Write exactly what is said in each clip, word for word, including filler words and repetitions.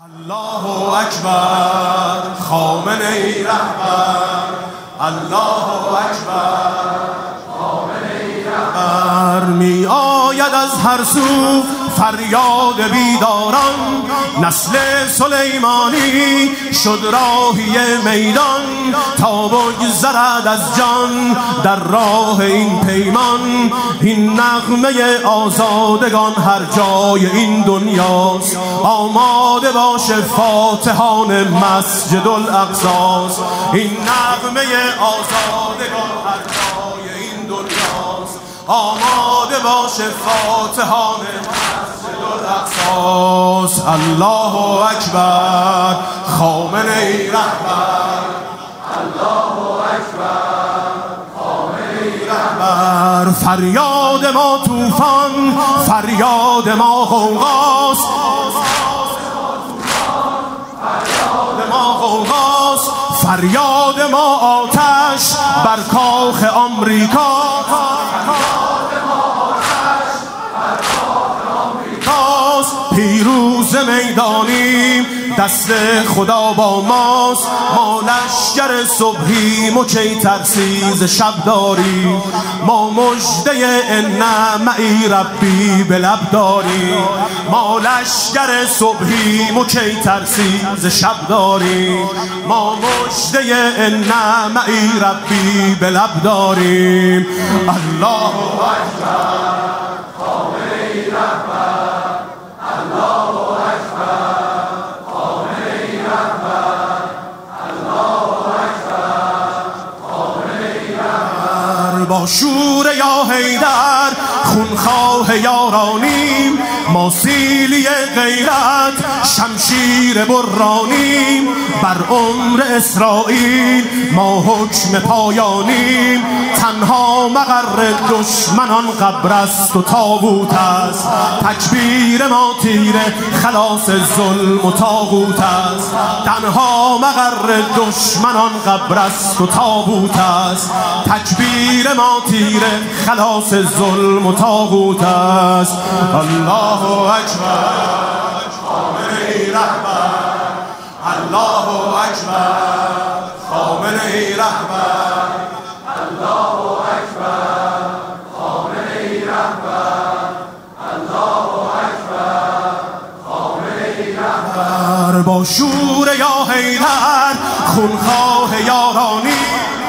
الله اکبر خامنه ای رهبر، الله اکبر خامنه ای رهبر. می آید از هر سو فریاد بیداران، نسل سلیمانی شد راهی میدان، تا بگذرد از جان در راه این پیمان. این نغمه آزادگان هر جای این دنیاست، آماده باشه فاتحان مسجد الاقصاست. این نغمه آزادگان هر جای این دنیاست، آماده باشه فاتحان مسجد الاقصاست. الله اکبر خامنه ای رهبر، الله اکبر خامنه ای رهبر. فریاد ما طوفان، فریاد ما غوغاست، فریاد ما غوغاست. فریاد ما آتش بر کاخ آمریکا، پیروز میدانیم دست خدا با ماست. ما لشکر صبحیم و کی ترسیز شب داریم، ما مژده ان معی ربی به لب داریم. ما لشکر صبحیم و کی ترسیز شب داریم، ما مژده ان معی ربی به لب داریم. الله اکبر خامنه ای رهبر، الله اکبر خامنه ای رهبر، الله اکبر خامنه ای رهبر. با شور یا حیدر خونخواه یارانیم، ما سیلی غیرت شمشیر برانیم. بر عمر اسرائیل ما حکم پایانیم، تنها مقر دشمنان قبر است و تابوت است. تکبیر ما تیره خلاص ظلم و طاغوت است، تنها مقر دشمنان قبر است و تابوت است. تکبیر ما تیره خلاص ظلم و طاغوت است. الله اکبر خامنه ای رهبر، الله اکبر خامنه ای رهبر، الله اکبر خامنه ای رهبر، الله اکبر خامنه ای رهبر. با شور یا حیدر خونخواه یارانی،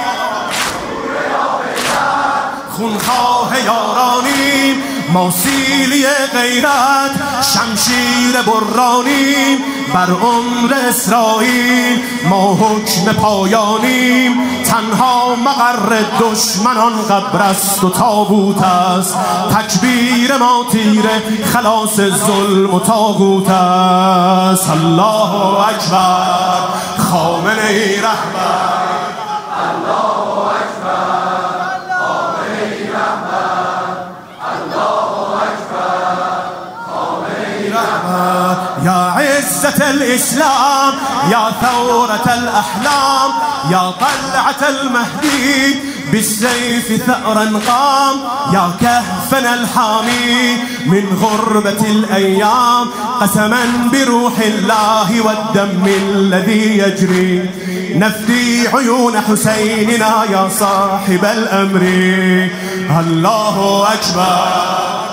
خونخواه یارانیم. ما سیلی غیرت شمشیر برانیم، بر عمر اسرائیل ما حکم پایانیم. تنها مقر دشمنان قبر است و تابوت است، تکبیر ما تیره خلاص ظلم و طاغوت است. الله اکبر خامنه ای رهبر، الله اکبر خامنه ای رهبر، الله اکبر خامنه ای رهبر. یا عزت الاسلام، یا ثورة الاحلام، یا طلعة المهدی بالسيف ثأرا قام. يا كهفنا الحامي من غربة الأيام، قسما بروح الله والدم الذي يجري نفدي عيون حسيننا يا صاحب الأمر. الله أكبر